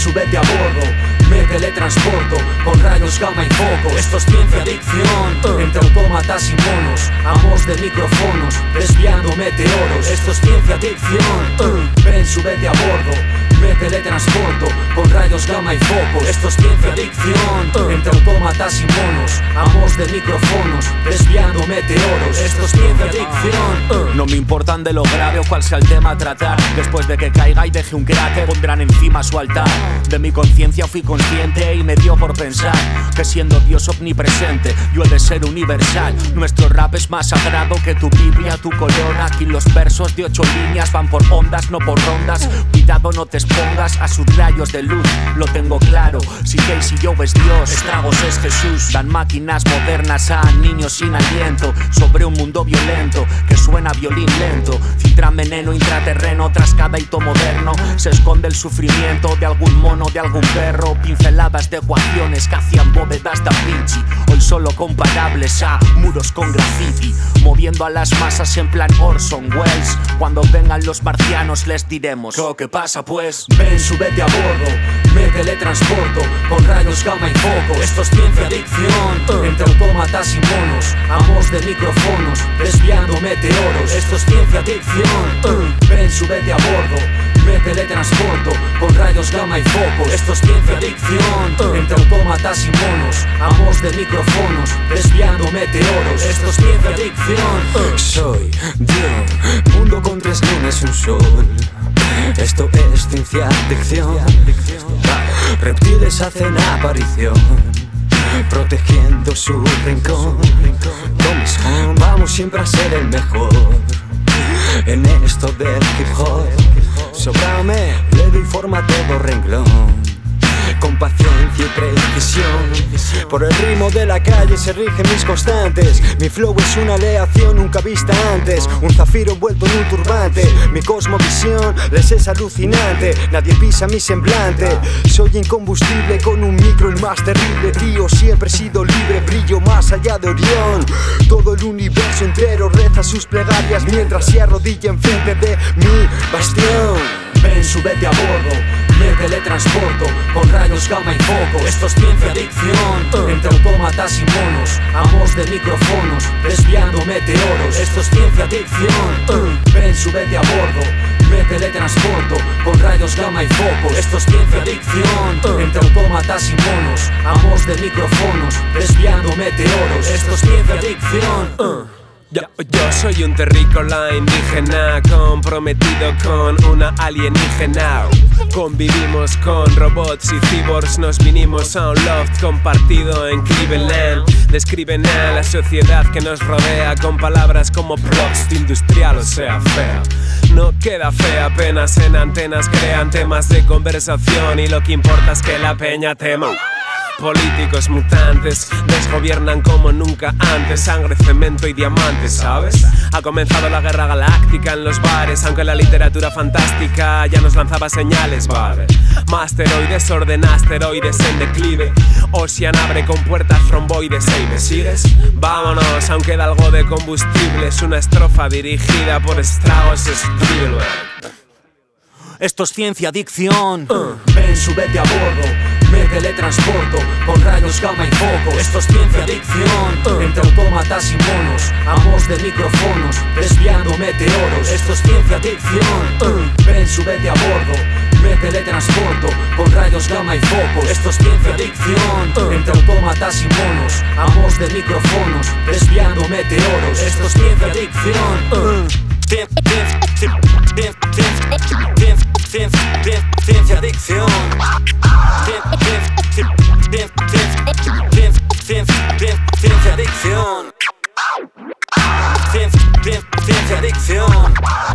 súbete a bordo, me teletransporto con rayos gamma y focos. Esto es ciencia adicción, entre autómatas y monos, amos de micrófonos, desviando meteoros. Esto es ciencia adicción, ven, súbete a bordo, me teletransporto con rayos gamma y focos. Esto es ciencia adicción, entre autómatas y monos, amos de micrófonos, desviando meteoros. Esto es ciencia adicción. No me importan de lo grave o cuál sea el tema a tratar. Después de que caiga y deje un cráter, pondrán encima su altar. De mi conciencia fui consciente y me dio por pensar que siendo Dios omnipresente, yo he de ser universal. Nuestro rap es más sagrado que tu Biblia, tu corona. Aquí los versos de 8 líneas van por ondas, no por rondas. Cuidado, no te expongas a sus rayos de luz. Lo tengo claro, si Casey Joe es Dios, Estragos es Jesús. Dan máquinas modernas a niños sin aliento sobre un mundo violento que suena violín lento. Filtran veneno intraterreno tras cada hito moderno. Se esconde el sufrimiento de algún mono, de algún perro. Pinceladas de ecuaciones que hacían bóvedas da Vinci, hoy solo comparables a muros con graffiti. Moviendo a las masas en plan Orson Welles. Cuando vengan los marcianos les diremos: ¿qué pasa pues? Ven, súbete a bordo, me teletransporto con rayos gamma y focos. Esto es ciencia adicción, entre autómatas y monos, amos de micrófonos, desviando meteoros. Esto es ciencia adicción, ven, súbete a bordo, me teletransporto con rayos gamma y focos. Esto es ciencia adicción, entre autómatas y monos, amos de micrófonos, desviando meteoros. Esto es ciencia adicción. Soy Dios, mundo con 3 lunas y un sol. Esto es ciencia adicción. Reptiles hacen aparición, protegiendo su rincón. Vamos siempre a ser el mejor en esto del hip hop. Sobrame, le doy forma a todo renglón, con paciencia y precisión. Por el ritmo de la calle se rigen mis constantes. Mi flow es una aleación nunca vista antes, un zafiro envuelto en un turbante. Mi cosmovisión les es alucinante, nadie pisa mi semblante. Soy incombustible con un micro, el más terrible trío. Siempre he sido libre, brillo más allá de Orión. Todo el universo entero reza sus plegarias mientras se arrodilla enfrente de mi bastión. Ven, súbete a bordo, me teletransporto con rayos gamma y focos. Esto es ciencia adicción, entre autómatas y monos, amos de micrófonos, desviando meteoros. Esto es ciencia adicción. Ven, súbete a bordo, me teletransporto con rayos gamma y focos. Esto es ciencia adicción, entre autómatas y monos, amos de micrófonos, desviando meteoros. Esto es ciencia adicción. Yo soy un terrícola indígena comprometido con una alienígena. Convivimos con robots y cyborgs, nos vinimos a un loft compartido en Cleveland. Describen a la sociedad que nos rodea con palabras como prost, industrial o sea fea. No queda fe, apenas en antenas crean temas de conversación y lo que importa es que la peña tema. Políticos mutantes desgobiernan como nunca antes. Sangre, cemento y diamantes, ¿sabes? Ha comenzado la guerra galáctica en los bares, aunque la literatura fantástica ya nos lanzaba señales, vale. Masteroides ordena asteroides en declive. Ocean abre con puertas romboides. ¿Y me sigues? Vámonos, aún queda algo de combustible. Es una estrofa dirigida por Estragos Spielberg. Esto es ciencia adicción. Ven, súbete a bordo, me teletransporto con rayos gamma y focos. Esto es ciencia adicción, entre autómatas y monos, amos de micrófonos, desviando meteoros. Esto es ciencia adicción. Ven, súbete a bordo, me teletransporto con rayos gamma y focos. Esto es ciencia adicción, entre autómatas y monos, amos de micrófonos, desviando meteoros. Esto es ciencia adicción. Ciencia adicción. Ciencia adicción. Ciencia adicción.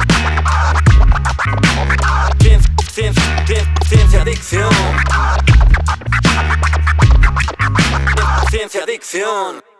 Ciencia adicción. Ciencia adicción.